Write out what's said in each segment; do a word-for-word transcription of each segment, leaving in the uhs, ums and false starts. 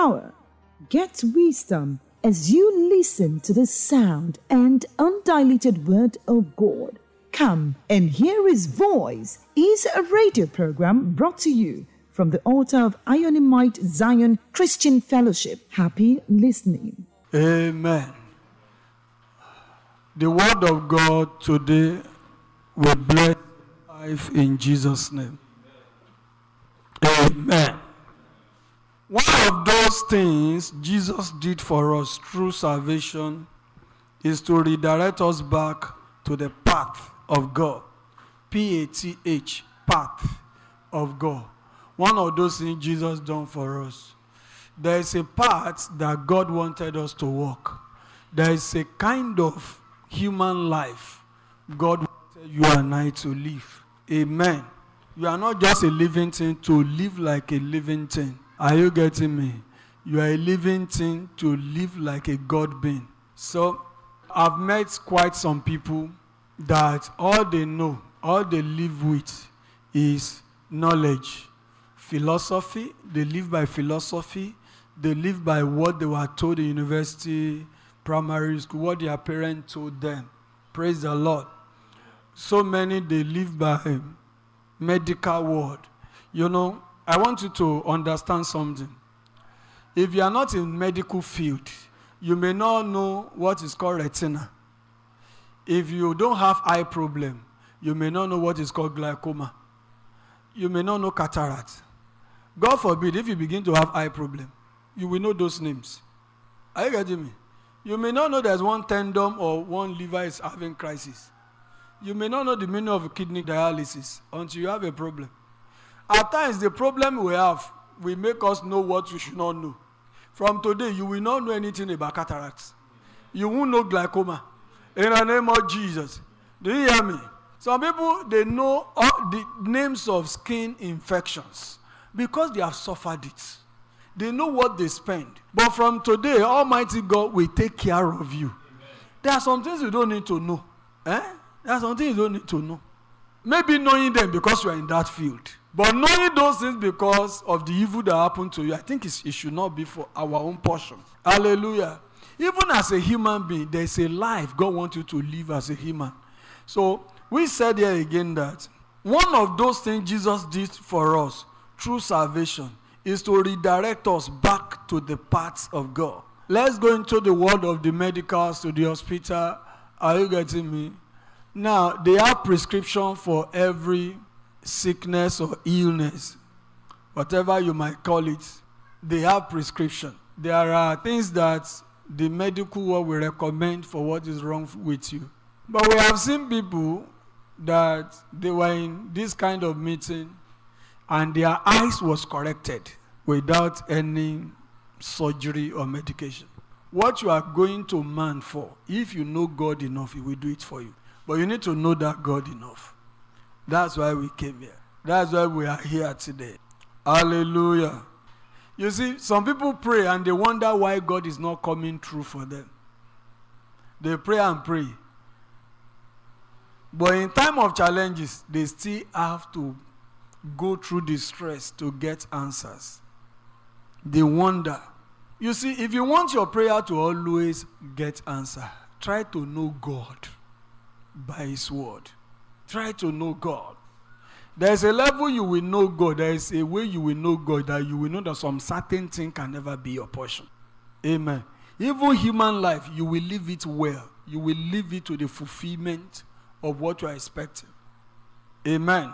power. Get wisdom as you listen to the sound and undiluted word of God. Come and hear His voice is a radio program brought to you from the altar of Ionimite Zion Christian Fellowship. Happy listening. Amen. The word of God today will bless life in Jesus' name. Amen. One of those things Jesus did for us through salvation is to redirect us back to the path of God. P A T H, path of God. One of those things Jesus done for us. There is a path that God wanted us to walk. There is a kind of human life God wanted you and I to live. Amen. You are not just a living thing to live like a living thing. Are you getting me? You are a living thing to live like a God being. So I've met quite some people that all they know, all they live with is knowledge. Philosophy, they live by philosophy. They live by what they were told in university, primary school, what their parents told them. Praise the Lord. So many, they live by medical word. You know, I want you to understand something. If you are not in medical field, you may not know what is called retina. If you don't have eye problem, you may not know what is called glaucoma. You may not know cataract. God forbid, if you begin to have eye problem, you will know those names. Are you getting me? You may not know there's one tendon or one liver is having crisis. You may not know the meaning of kidney dialysis until you have a problem. At times, the problem we have will make us know what we should not know. From today, you will not know anything about cataracts. You won't know glaucoma. In the name of Jesus. Do you hear me? Some people, they know all the names of skin infections because they have suffered it. They know what they spend. But from today, Almighty God will take care of you. Amen. There are some things you don't need to know. Eh? There are some things you don't need to know. Maybe knowing them because you are in that field. But knowing those things because of the evil that happened to you, I think it should not be for our own portion. Hallelujah. Even as a human being, there is a life God wants you to live as a human. So, we said here again that one of those things Jesus did for us through salvation is to redirect us back to the paths of God. Let's go into the world of the medicals, to the hospital. Are you getting me? Now, they have prescription for every sickness or illness, whatever you might call it. They have prescription. There are things that the medical world will recommend for what is wrong with you. But we have seen people that they were in this kind of meeting and their eyes was corrected without any surgery or medication. What you are going to man for, if you know God enough, He will do it for you. But you need to know that God enough. That's why we came here. That's why we are here today. Hallelujah. You see, some people pray and they wonder why God is not coming through for them. They pray and pray. But in time of challenges, they still have to go through the stress to get answers. They wonder. You see, if you want your prayer to always get answer, try to know God by His word. Try to know God. There is a level you will know God. There is a way you will know God that you will know that some certain thing can never be your portion. Amen. Even human life, you will live it well. You will live it to the fulfillment of what you are expecting. Amen.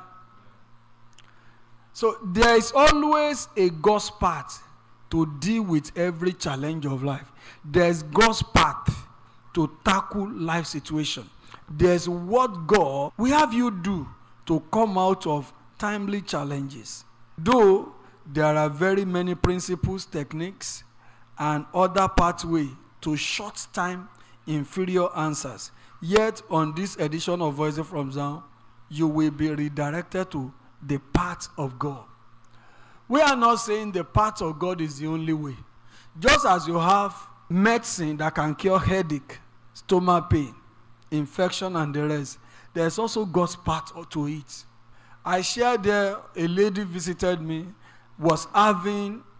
So there is always a God's path to deal with every challenge of life. There's God's path to tackle life situation. There's what God will have you do to come out of timely challenges. Though there are very many principles, techniques, and other pathways to short time inferior answers, yet on this edition of Voices from Zion, you will be redirected to the path of God. We are not saying the path of God is the only way. Just as you have medicine that can cure headache, stomach pain, infection, and the rest, there's also God's path to it. I shared there, a lady visited me, was having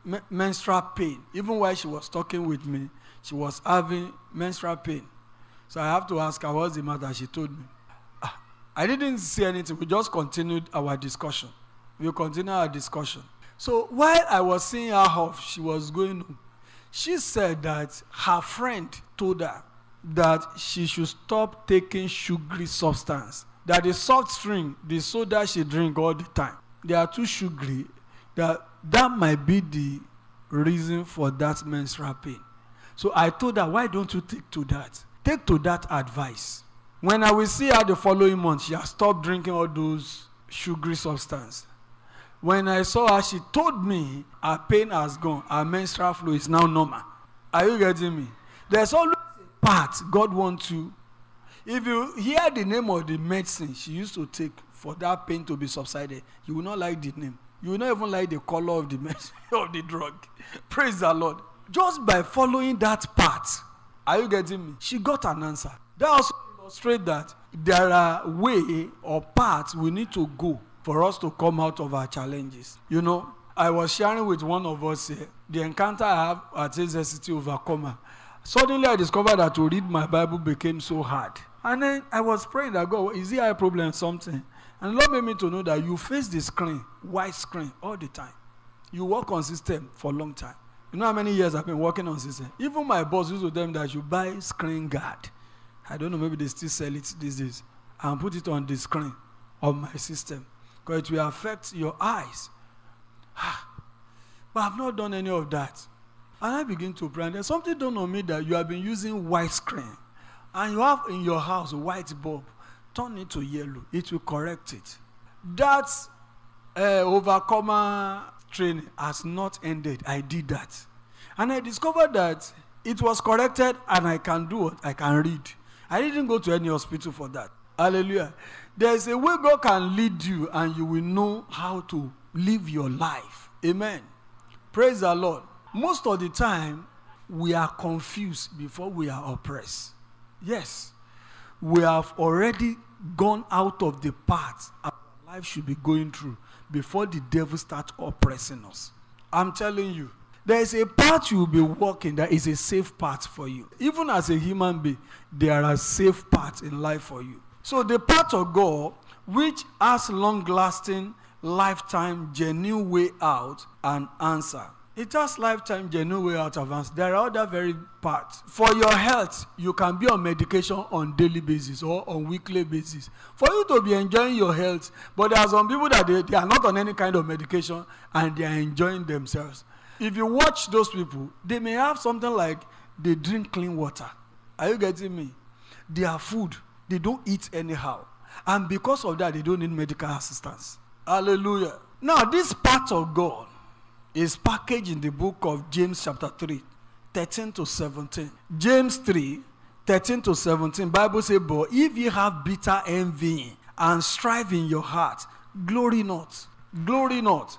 me- menstrual pain. Even while she was talking with me, she was having menstrual pain. So I have to ask her, what's the matter? She told me. I didn't say anything. We just continued our discussion. We continued our discussion. So while I was seeing her off, she was going home. She said that her friend told her that she should stop taking sugary substance. That the soft drink, the soda she drink all the time, they are too sugary. That that might be the reason for that menstrual pain. So I told her, why don't you take to that? Take to that advice. When I will see her the following month, she has stopped drinking all those sugary substances. When I saw her, she told me her pain has gone. Her menstrual flow is now normal. Are you getting me? There's always a part God wants you. If you hear the name of the medicine she used to take for that pain to be subsided, you will not like the name. You will not even like the color of the medicine, of the drug. Praise the Lord. Just by following that part, are you getting me? She got an answer. That also illustrates that there are way or paths we need to go for us to come out of our challenges. You know, I was sharing with one of us here the encounter I have at A Z C T Overcomer. Suddenly I discovered that to read my Bible became so hard. And then I was praying that, God, is there a problem, something? And the Lord made me to know that you face the screen, white screen, all the time. You work on system for a long time. You know how many years I've been working on system? Even my boss used to tell me that you buy screen guard. I don't know, maybe they still sell it these days. And put it on the screen of my system. Because it will affect your eyes. But I've not done any of that. And I begin to pray. And there's something done on me that you have been using white screen. And you have in your house a white bulb. Turn it to yellow. It will correct it. That uh, overcomer training has not ended. I did that. And I discovered that it was corrected and I can do it. I can read. I didn't go to any hospital for that. Hallelujah. There's a way God can lead you and you will know how to live your life. Amen. Praise the Lord. Most of the time, we are confused before we are oppressed. Yes. We have already gone out of the path our life should be going through before the devil starts oppressing us. I'm telling you, there is a path you will be walking that is a safe path for you. Even as a human being, there are safe paths in life for you. So the path of God, which has long-lasting, lifetime, genuine way out and answer. It has lifetime, genuine way out of answer. There are other very parts. For your health, you can be on medication on daily basis or on weekly basis. For you to be enjoying your health, but there are some people that they, they are not on any kind of medication and they are enjoying themselves. If you watch those people, they may have something like they drink clean water. Are you getting me? Their food, they don't eat anyhow. And because of that, they don't need medical assistance. Hallelujah. Now, this part of God is packaged in the book of James chapter three, thirteen to seventeen. James three, thirteen to seventeen. Bible says, but if ye have bitter envy and strife in your heart, glory not, glory not.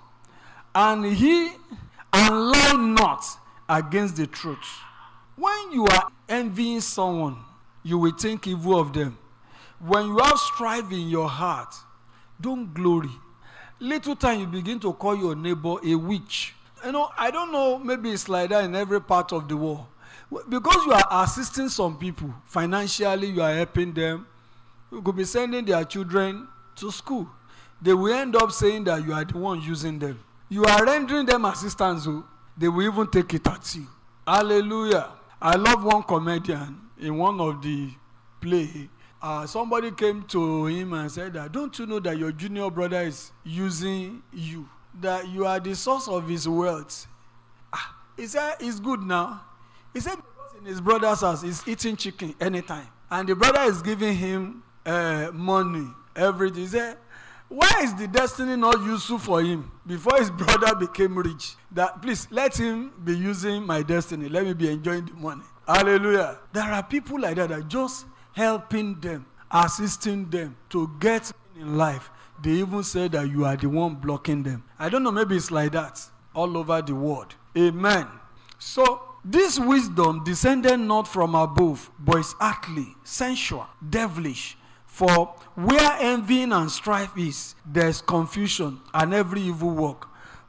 And he and lie not against the truth. When you are envying someone, you will think evil of them. When you have strife in your heart, don't glory. Little time you begin to call your neighbor a witch. You know, I don't know, maybe it's like that in every part of the world. Because you are assisting some people financially, you are helping them. You could be sending their children to school. They will end up saying that you are the one using them. You are rendering them assistance, so they will even take it at you. Hallelujah. I love one comedian in one of the play. Uh, somebody came to him and said that, don't you know that your junior brother is using you? That you are the source of his wealth. Ah, he said, it's good now. He said, because in his brother's house, he's eating chicken anytime. And the brother is giving him uh, money, everything. He said, why is the destiny not useful for him before his brother became rich? That please let him be using my destiny. Let me be enjoying the money. Hallelujah. There are people like that that just helping them, assisting them to get in life. They even say that you are the one blocking them. I don't know, maybe it's like that all over the world. Amen. So this wisdom descended not from above, but is earthly, sensual, devilish. For where envy and strife is, there is confusion and every evil work.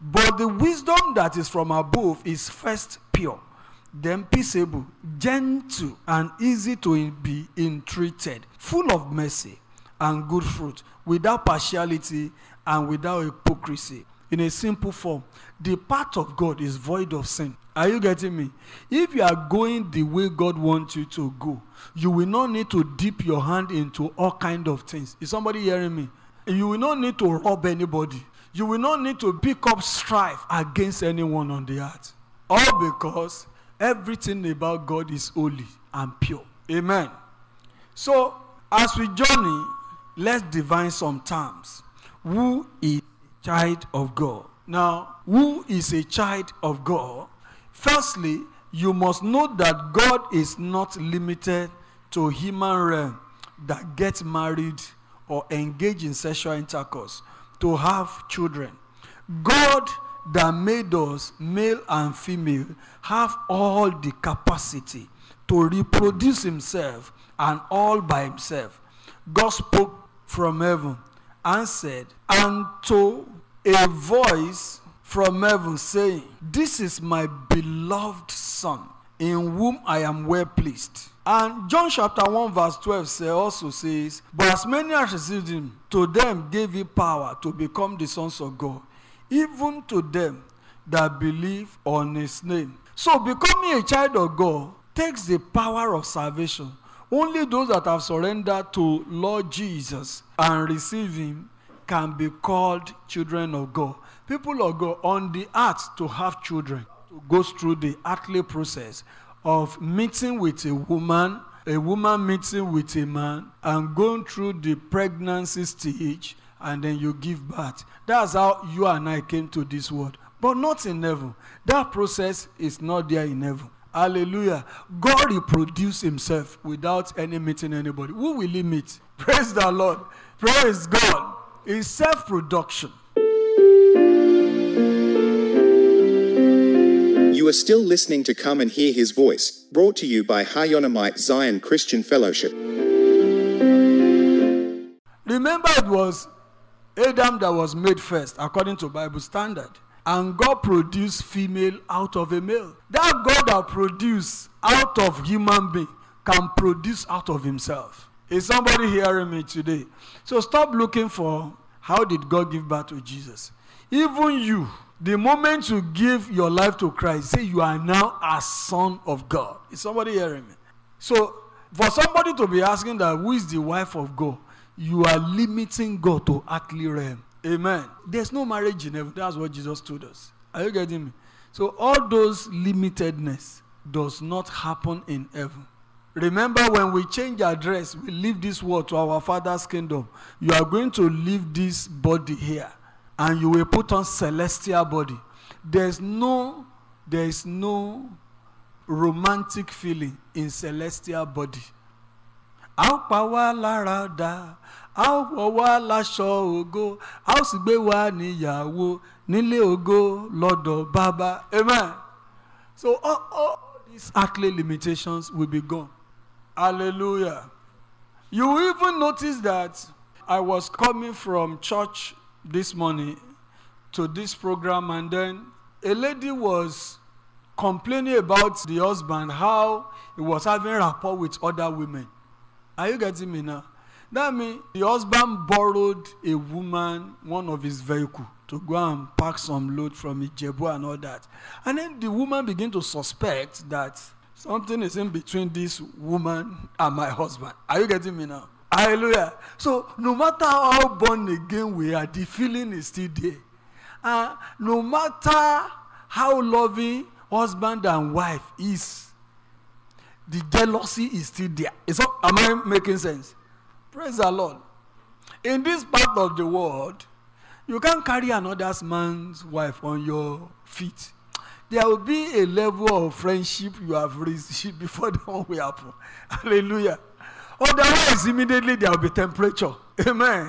But the wisdom that is from above is first pure, then peaceable, gentle, and easy to be entreated, full of mercy and good fruit, without partiality and without hypocrisy. In a simple form, the path of God is void of sin. Are you getting me? If you are going the way God wants you to go, you will not need to dip your hand into all kinds of things. Is somebody hearing me? You will not need to rob anybody. You will not need to pick up strife against anyone on the earth. All because everything about God is holy and pure. Amen. So, as we journey, let's define some terms. Who is a child of God? Now, who is a child of God? Firstly, you must know that God is not limited to human realm that get married or engage in sexual intercourse to have children. God that made us male and female have all the capacity to reproduce himself and all by himself. God spoke from heaven and said, and to a voice from heaven saying, this is my beloved son, in whom I am well pleased. And John chapter one verse twelve say, also says, but as many as received him, to them gave he power to become the sons of God, even to them that believe on his name. So becoming a child of God takes the power of salvation. Only those that have surrendered to Lord Jesus and receive him can be called children of God. People of God on the earth to have children goes through the earthly process of meeting with a woman, a woman meeting with a man, and going through the pregnancy stage, and then you give birth. That's how you and I came to this world. But not in heaven. That process is not there in heaven. Hallelujah. God reproduced himself without any meeting anybody. Who will he meet? Praise the Lord. Praise God. It's self-production. You are still listening to Come and Hear His Voice, brought to you by Hayonamite Zion Christian Fellowship. Remember, it was Adam that was made first, according to Bible standard. And God produced female out of a male. That God that produced out of human being can produce out of himself. Is somebody hearing me today? So stop looking for how did God give birth to Jesus. Even you, the moment you give your life to Christ, say you are now a son of God. Is somebody hearing me? So for somebody to be asking that who is the wife of God, you are limiting God to earthly realm. Amen. There's no marriage in heaven. That's what Jesus told us. Are you getting me? So all those limitedness does not happen in heaven. Remember, when we change address, we leave this world to our Father's kingdom. You are going to leave this body here, and you will put on celestial body. There's no, there is no romantic feeling in celestial body. How power larada, how power lasho ogo, how sigbe wa niyawo, nile ogo, Lord Baba. Amen. So all, all these earthly limitations will be gone. Hallelujah. You even notice that I was coming from church this morning to this program, and then a lady was complaining about the husband, how he was having rapport with other women. Are you getting me now? That means the husband borrowed a woman one of his vehicles to go and pack some load from Ijebu and all that. And then the woman began to suspect that something is in between this woman and my husband. Are you getting me now? Hallelujah. So no matter how born again we are, the feeling is still there. Uh, no matter how loving husband and wife is, the jealousy is still there. Is that, am I making sense? Praise the Lord. In this part of the world, you can't carry another man's wife on your feet. There will be a level of friendship you have reached before that one will happen. Hallelujah. Otherwise, immediately there will be temperature. Amen.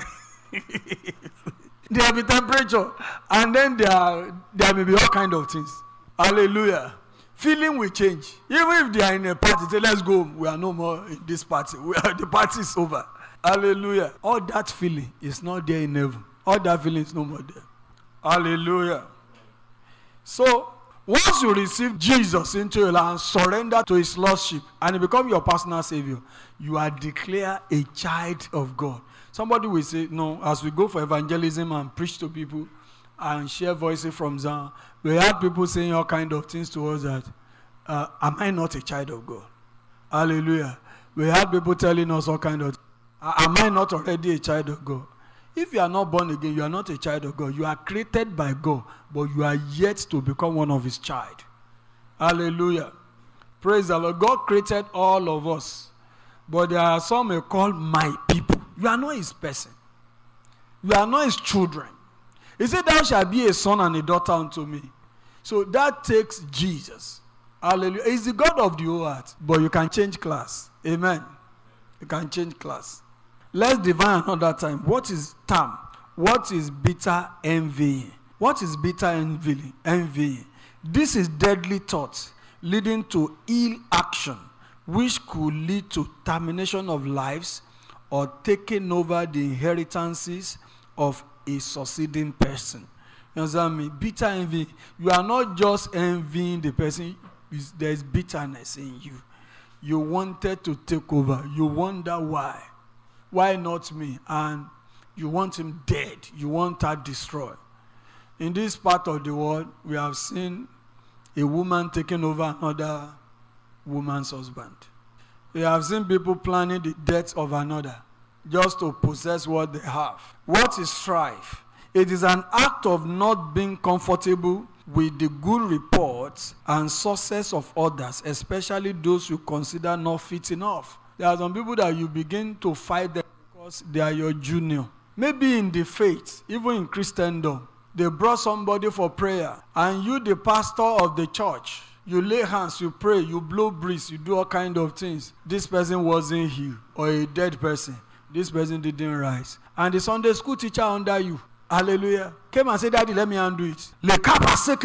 There will be temperature. And then there, there may be all kinds of things. Hallelujah. Feeling will change. Even if they are in a party, say, let's go. We are no more in this party. We are, the party is over. Hallelujah. All that feeling is not there in heaven. All that feeling is no more there. Hallelujah. So, once you receive Jesus into your life and surrender to his lordship and he become your personal savior, you are declared a child of God. Somebody will say, no, as we go for evangelism and preach to people and share voices from Zion, we have people saying all kind of things to us that, uh, am I not a child of God? Hallelujah. We have people telling us all kind of, am I not already a child of God? If you are not born again, you are not a child of God. You are created by God, but you are yet to become one of his child. Hallelujah. Praise the Lord. God created all of us, but there are some who call my people. You are not his person. You are not his children. He said, thou shalt be a son and a daughter unto me. So that takes Jesus. Hallelujah. He's the God of the whole earth, but you can change class. Amen. You can change class. Let's divine another time. What is term? What is bitter envying? What is bitter envying? Envying. This is deadly thoughts leading to ill action, which could lead to termination of lives or taking over the inheritances of a succeeding person. You understand me? Bitter envy. You are not just envying the person. There is bitterness in you. You wanted to take over. You wonder why. Why not me? And you want him dead. You want her destroyed. In this part of the world, we have seen a woman taking over another woman's husband. We have seen people planning the death of another just to possess what they have. What is strife? It is an act of not being comfortable with the good reports and success of others, especially those you consider not fit enough. There are some people that you begin to fight them because they are your junior. Maybe in the faith, even in Christendom, they brought somebody for prayer, and you, the pastor of the church, you lay hands, you pray, you blow breeze, you do all kind of things. This person wasn't healed, or a dead person. This person didn't rise. And the Sunday school teacher under you, hallelujah, came and said, Daddy, let me undo it. In Jesus'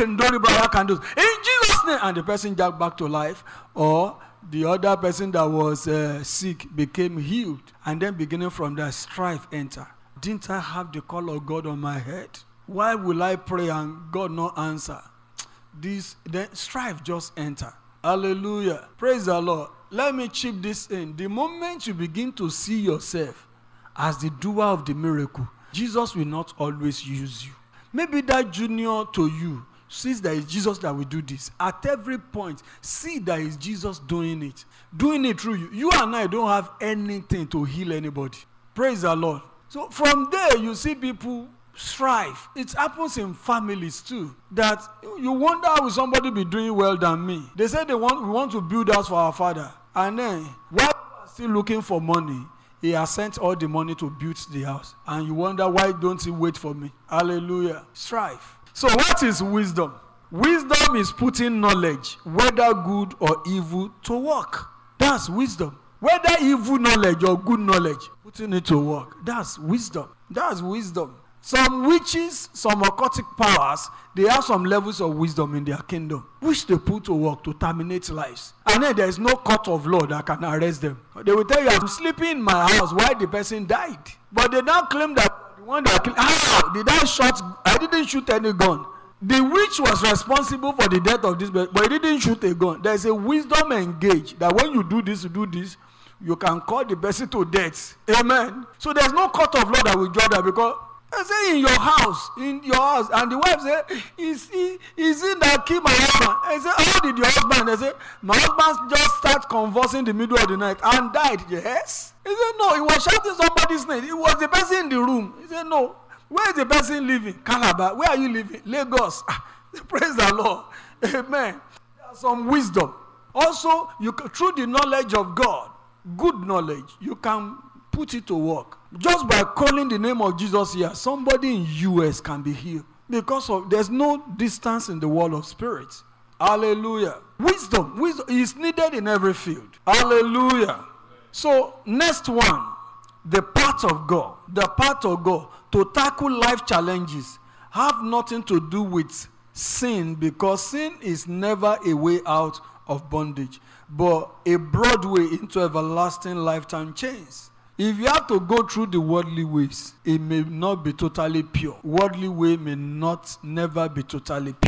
name. And the person jacked back to life. Or the other person that was uh, sick became healed. And then beginning from that, strife enter. Didn't I have the call of God on my head? Why will I pray and God not answer? This, then strife just enter. Hallelujah. Praise the Lord. Let me chip this in. The moment you begin to see yourself as the doer of the miracle, Jesus will not always use you. Maybe that junior to you sees that it's Jesus that will do this. At every point, see that it's Jesus doing it. Doing it through you. You and I don't have anything to heal anybody. Praise the Lord. So from there, you see people strive. It happens in families too. That you wonder, how will somebody be doing well than me? They say they want we want to build house for our father. And then, while we are still looking for money, he has sent all the money to build the house. And you wonder, why don't he wait for me? Hallelujah. Strive. So what is wisdom? Wisdom is putting knowledge, whether good or evil, to work. That's wisdom. Whether evil knowledge or good knowledge, putting it to work. That's wisdom. That's wisdom. Some witches, some occultic powers, they have some levels of wisdom in their kingdom, which they put to work to terminate lives. And then there is no court of law that can arrest them. They will tell you, I'm sleeping in my house while the person died. But they now claim that the one that killed, how did I shoot? I didn't shoot any gun. The witch was responsible for the death of this person, but he didn't shoot a gun. There is a wisdom engaged that when you do this, you do this, you can call the person to death. Amen. So there's no court of law that will judge that, because I say in your house, in your house, and the wife say, is he, is it that killed my husband? I say, how did your husband? I say, my husband just started conversing in the middle of the night and died. Yes. He said, no, he was shouting somebody's name. It was the person in the room. He said, no. Where is the person living? Calabar. Where are you living? Lagos. Praise the Lord. Amen. There's some wisdom. Also, you can, through the knowledge of God, good knowledge, you can put it to work. Just by calling the name of Jesus here, somebody in U S can be healed. Because of there's no distance in the world of spirits. Hallelujah. Wisdom. Wisdom is needed in every field. Hallelujah. So, next one. The path of God. The path of God. To tackle life challenges have nothing to do with sin, because sin is never a way out of bondage, but a broad way into everlasting lifetime chains. If you have to go through the worldly ways, it may not be totally pure. Worldly way may not never be totally pure.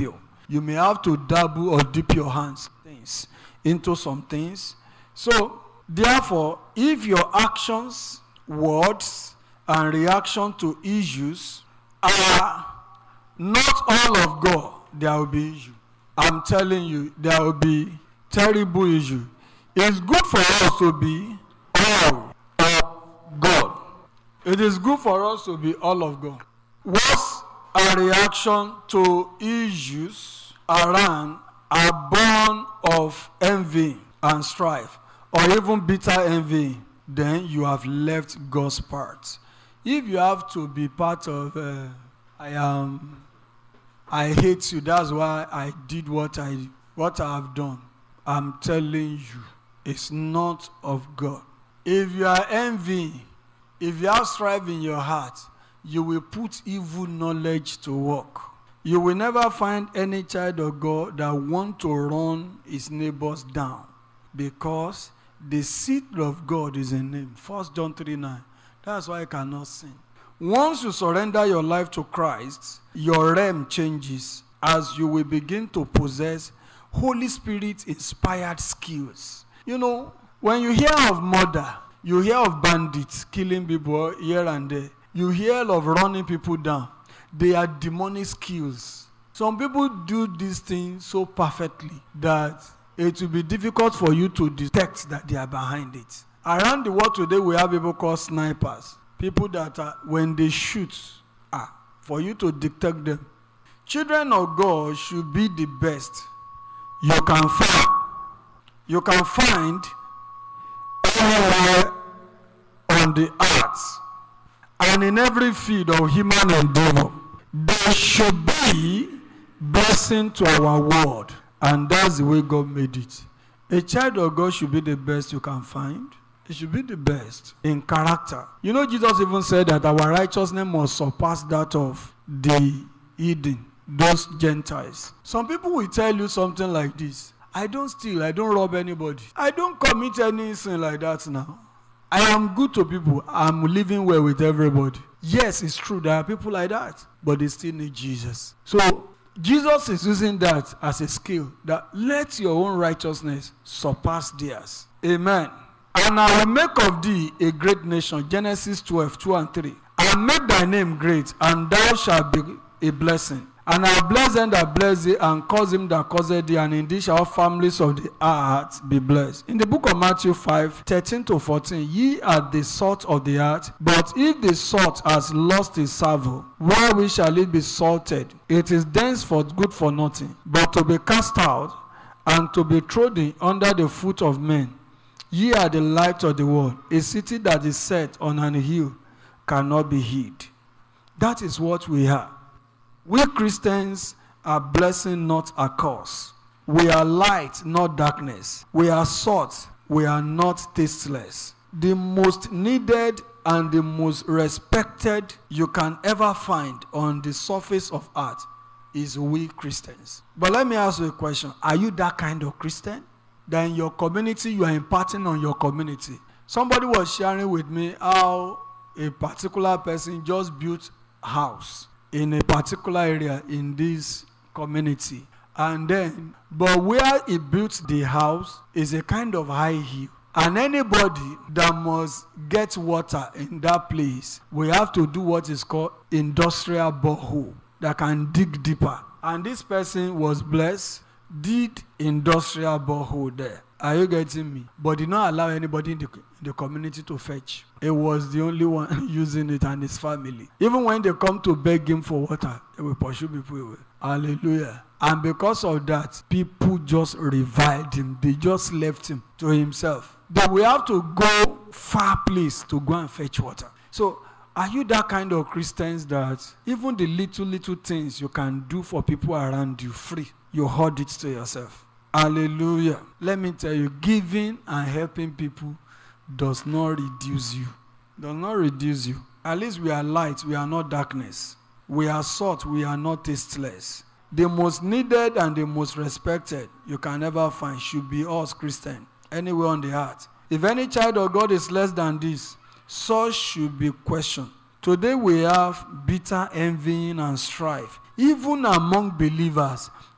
You may have to dabble or dip your hands things into some things. So, therefore, if your actions, words, and reaction to issues are not all of God, there will be issue. I'm telling you, there will be terrible issue. It's good for us to be all of God. It is good for us to be all of God. What's a reaction to issues around are born of envy and strife, or even bitter envy, then you have left God's part. If you have to be part of, uh, I am, I hate you, that's why I did what I what I have done. I'm telling you, it's not of God. If you are envying, if you have strife in your heart, you will put evil knowledge to work. You will never find any child of God that want to run his neighbors down, because the seed of God is in him. First John three nine. That's why I cannot sin. Once you surrender your life to Christ, your realm changes as you will begin to possess Holy Spirit inspired skills. You know, when you hear of murder, you hear of bandits killing people here and there. You hear of running people down. They are demonic skills. Some people do these things so perfectly that it will be difficult for you to detect that they are behind it. Around the world today, we have people called snipers. People that are, when they shoot, ah, for you to detect them. Children of God should be the best you can find. You can find anywhere on the earth and in every field of human endeavor. There should be blessing to our world, and that's the way God made it. A child of God should be the best you can find. It should be the best in character. You know, Jesus even said that our righteousness must surpass that of the heathen, those Gentiles. Some people will tell you something like this: I don't steal, I don't rob anybody, I don't commit any sin like that now. I am good to people, I'm living well with everybody. Yes, it's true, there are people like that, but they still need Jesus. So Jesus is using that as a skill, that let your own righteousness surpass theirs. Amen. And I will make of thee a great nation. Genesis twelve, two and three. I will make thy name great, and thou shalt be a blessing. And I will bless them that bless thee, and cause him that causeth thee, and in thee shall all families of the earth be blessed. In the book of Matthew five, thirteen to fourteen, ye are the salt of the earth, but if the salt has lost its savour, wherewith shall it be salted? It is thenceforth good for nothing, but to be cast out, and to be trodden under the foot of men. Ye are the light of the world. A city that is set on an hill cannot be hid. That is what we are. We Christians are blessing, not a curse. We are light, not darkness. We are salt. We are not tasteless. The most needed and the most respected you can ever find on the surface of earth is we Christians. But let me ask you a question. Are you that kind of Christian? That in your community, you are imparting on your community. Somebody was sharing with me how a particular person just built a house in a particular area in this community. And then, but where he built the house is a kind of high hill. And anybody that must get water in that place, we have to do what is called industrial borehole that can dig deeper. And this person was blessed, did industrial borehole there. Are you getting me? But did not allow anybody in the, in the community to fetch. It was the only one using it and his family. Even when they come to beg him for water, they will pursue people away. Hallelujah. And because of that, people just reviled him. They just left him to himself. They will have to go far place to go and fetch water. So, are you that kind of Christians that even the little, little things you can do for people around you free, you hold it to yourself? Hallelujah. Let me tell you, giving and helping people does not reduce you. Does not reduce you. At least we are light, we are not darkness. We are salt, we are not tasteless. The most needed and the most respected you can ever find should be us Christians, anywhere on the earth. If any child of God is less than this, such should be questioned. Today we have bitter envying and strife, even among believers,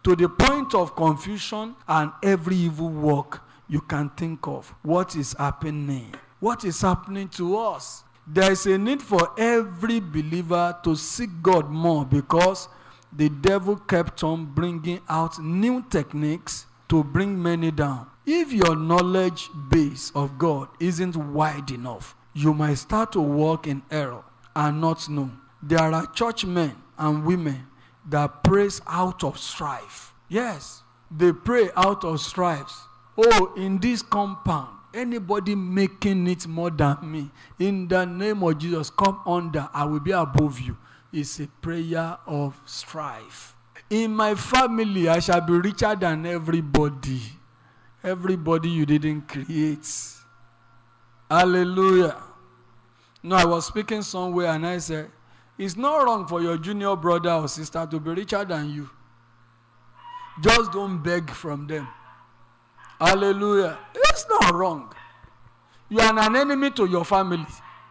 to the point of confusion and every evil work you can think of. What is happening? What is happening to us? There is a need for every believer to seek God more, because the devil kept on bringing out new techniques to bring many down. If your knowledge base of God isn't wide enough, you might start to walk in error and not know. There are churchmen and women that praise out of strife. Yes, they pray out of strife. Oh, in this compound, anybody making it more than me, in the name of Jesus, come under, I will be above you. It's a prayer of strife. In my family, I shall be richer than everybody. Everybody you didn't create. Hallelujah. No, I was speaking somewhere and I said, it's not wrong for your junior brother or sister to be richer than you. Just don't beg from them. Hallelujah. It's not wrong. You are an enemy to your family.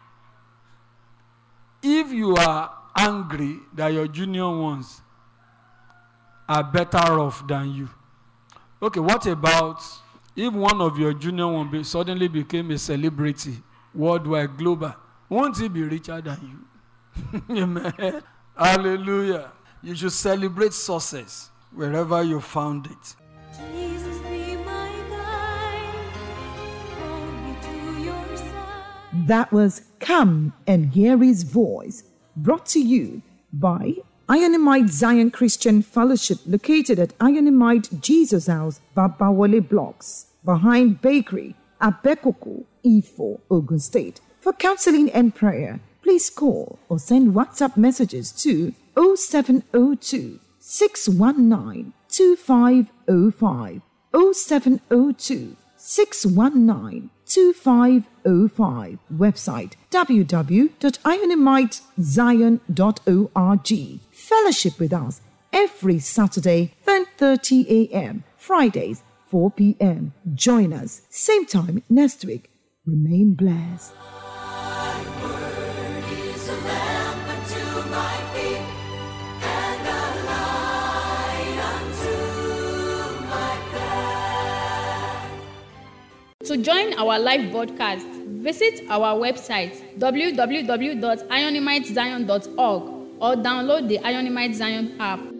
If you are angry that your junior ones are better off than you. Okay, what about if one of your junior ones be, suddenly became a celebrity, worldwide, global? Won't he be richer than you? Amen. Hallelujah. You should celebrate success wherever you found it. Jesus, be my guide, hold me to your side. That was Come and Hear His Voice, brought to you by Ionimite Zion Christian Fellowship, located at Ionimite Jesus House, Babawale Blocks, behind Bakery, Abekoko, Ifo, Ogun State. For counseling and prayer, please call or send WhatsApp messages to oh seven oh two, six one nine, two five oh five, oh seven oh two, six one nine, two five oh five. Website w w w dot ionimite zion dot org. Fellowship with us every Saturday, ten thirty a.m., Fridays, four p.m. Join us same time next week. Remain blessed. To join our live broadcast, visit our website w w w dot ionimite zion dot org or download the Ionimite Zion app.